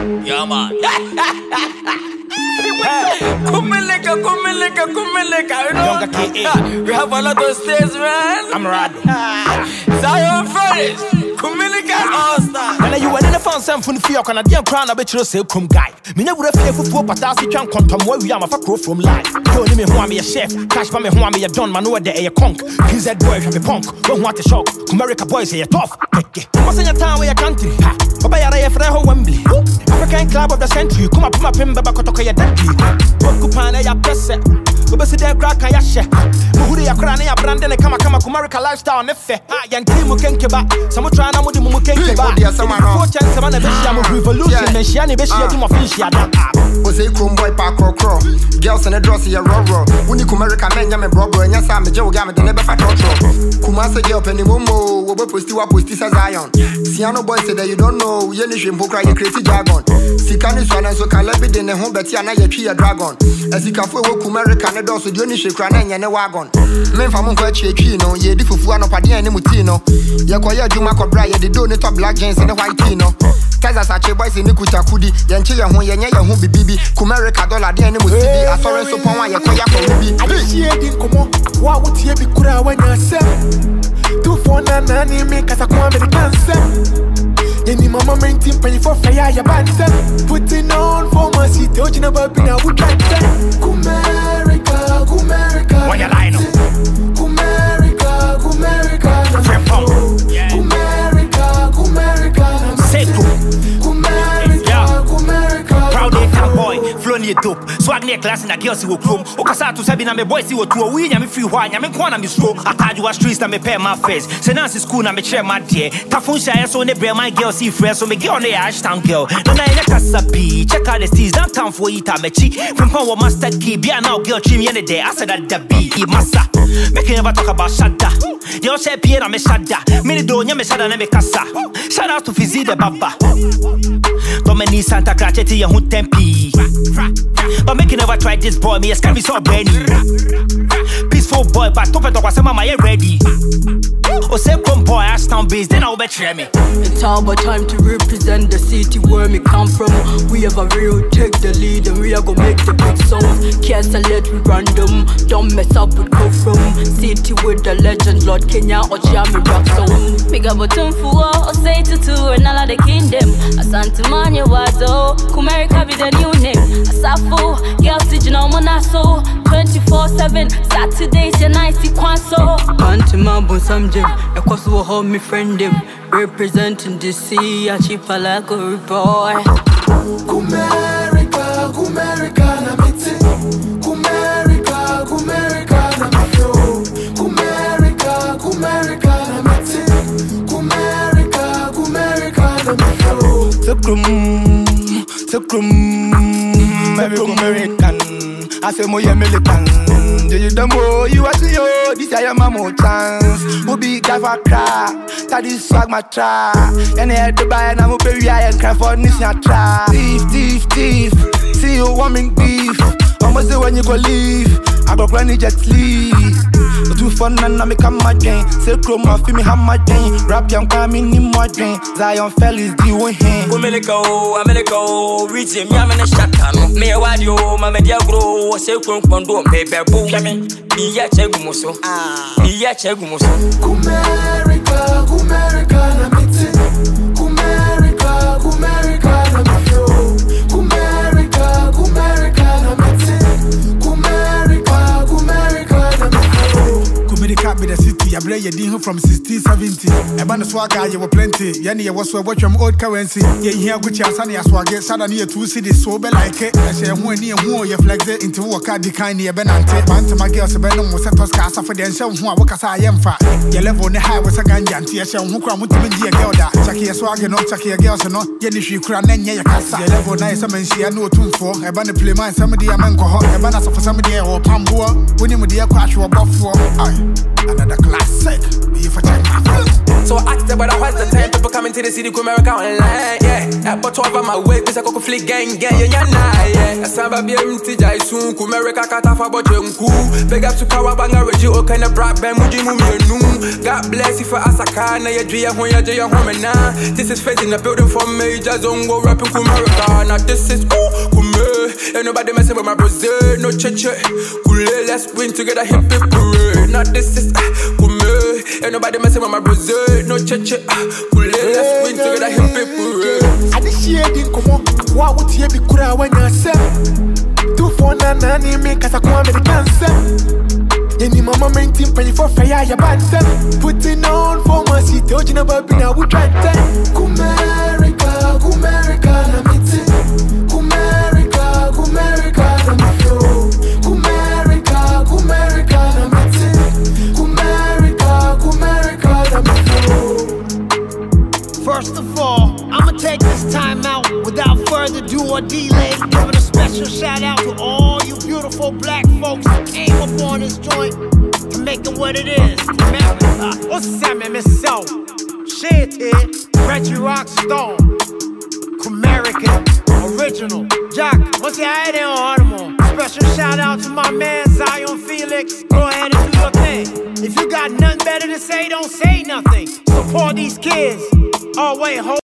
Yeah, man. Kumilika. You know, we have a lot of states, man. I'm Rado. Zion Ferris. Kumilika all-star. When you were in the phone, some from the field, and I didn't crown a bit of say, come guy. Me never fear for 4 patasi can come from where we are, my crow from life. Don't me who am a chef, cash for me who am a don, man, no day a conk. He's that boy from a punk, don't want to shock. America boys say a tough. What's in your town where your country? Papa, I have a Wembley. African club of the century, come up, pimba, Bakotoka, daddy. Kupana, ya press it. Obesi de crack and yashe. Muhuri ya krani ya brand ne kama Kumerica lifestyle nefe. Young team mukenkeba. Samu tryna mudi mukenkeba. Four chance man beshi am revolution men shia ne beshi adu mafish ya da. Ose chrome boy park cro. Girls in the dress ya raw. Uni Kumerica men ya me bro nya sa me je wo ga me de ne be fa trotro. Kumase girl penny momo wo be posti sa Zion. Siano boy say that you don't know ye ni hwempo kra ye crazy jargon. Sika ni so na so kala bi de ne ho beti ana ye twi ya dragon. Esikafo wo Kumerica ne do so dio ni hwekra na nya ne wagon. Memfa mo kwa twi no ye di fufu anopade ani muti no. Ye koye adwuma kobra ye de do ne to black jeans ne white tee no. Kaza sache boys ni kuta kudi ye nche ye ho ye nya ye ho bibibi. Kumerica dollar de ani muti bi asore so pon wa ye koya ko bi. Adishie di nkomo wa wutie bi kura wa nya se. 249 ni me kasa kwa American se. Any mama maintain pay for fire ya banter. Putting on for my city, ojina baby na we can't Kumerica. What you line up? Kumerica. Kumerica. Proud day town boy, flow near dope. Swag near class and a girl see wo chrome. Okasa to sabi na me boy see wo two. We nya me free why nya me kwa na me slow. Ataju wa streets na me pay my face. Say Nancy school na me share my dear. Tafun share so ne bring my girl see friends so me girl ne Ashtown girl. Na na nya kasabi. Check out the steez downtown for ita me chi. From power master key. Be now girl trim ye day. I said that be massa. Make you never talk about shada. They all say Pierre na me shada. Me do nya me shada na me kasa. Shout out to Fizzy the Baba. Don't me need Santa Cracheti ya hun tempi. But make you never try this boy, me a scary so brainy. Peaceful boy, but top it up was mama you ready. Oh say come boy, Ashtown base, then I'll betray me. It's our time to represent the city where me come from. We have a real take the lead and we are gonna make the big songs. Can't let we random, don't mess up with go from. City with the legend, Lord Kenya or Jamie rock song. Big up a tumfuo, or say to and all of the kingdom. Asante Manya Wazo, Kumerica be the new name. Asafo, girls did you know Monaso 24/7, Saturdays and nights Kwanso. Antimabo Samjim, a course will hold me friend him. Representing the sea, a cheap like a boy. Kumerica, na miti. Kumerica, na mafio. Kumerica, na miti. Kumerica, na mafio. Sekrum, every American. I say more militant. Do you the more you are yo? This I am a more chance. Who be guy for cry? That is swag my try. And I had to buy and I'm a baby I and cry for this not try. Thief. See you warming beef. Almost say when you go leave. I go granny jet sleep. Too fun and I make a my drain. Say chroma feel me have my drain. Rap young coming in my drain. Zion fellas doing him. America, reach him, I'm in a shotgun. Me a wadio, my media grow, say Kumpondo, baby, boo, yamin. Be a chegumoso. Kumerica, na miti. Kumerica, na mafio. Kumerica, na miti. Kumerica, na mafio. Kumerica be the city, I bring you from 1670. A band of swagger, you were plenty. Yanni was what your old currency. Yeah, here, which are sunny as swagger, suddenly 2 cities, so be like it. I say, when near who you flex it into work at the kind of Benante. Bant my girls, Benham was a Toscasa for the show who I work as I am fat. Your level on the high was a ganjanti, a show who come with me, a girl that. Chucky a swagger, no Chucky a girl, so no, Yenny, she crown and ya casa. Your level nice, I mean, she had no tune for. A band of play mine, somebody a man go hot, a band for somebody or Pambua. When you with the crash or buff for. Another classic. If I check my first. So I asked about what's the time people coming to the city, America online, yeah. But over my way, this I go flick gang, yeah. I samba be empty, I soon, America Katafa, but you're cool. Beg up to Kawabanga, Reggie, or kind of brat, Bamuji, Mummy, God bless you for Asakana, your Dria, when you're Jaya Homena. This is facing the building for major zone, go rapping America. Now this is cool, ain't nobody messing with my Brazil, no church, let's win together, hip hip parade. Now this is ain't nobody messing with my Brazil, no church, let's win together, hip hip parade. I this year didn't come on, what would you be kura when you say? 249 make us a come with the cancer. Any mama main team pay for fire, your bad self. Putting on for my seat, you know, but now we try to Kumerica, Kumerica, I'm it. Kumerica, Kumerica, I'm it. Kumerica, Kumerica, I'm it. Kumerica, Kumerica, I'm it. First of all, I'ma take this time out without further ado or delay, giving a special shout out to all you beautiful black folks who came up on this joint to make it what it is. What's that, man? Miss So? Shit here, Reggie Rockstone, Kumerican, original. Jack, what's the idea on Hardeman? Special shout out to my man Zion Felix. Go ahead and do your thing. If you got nothing better to say, don't say nothing. Support these kids. Oh wait, hold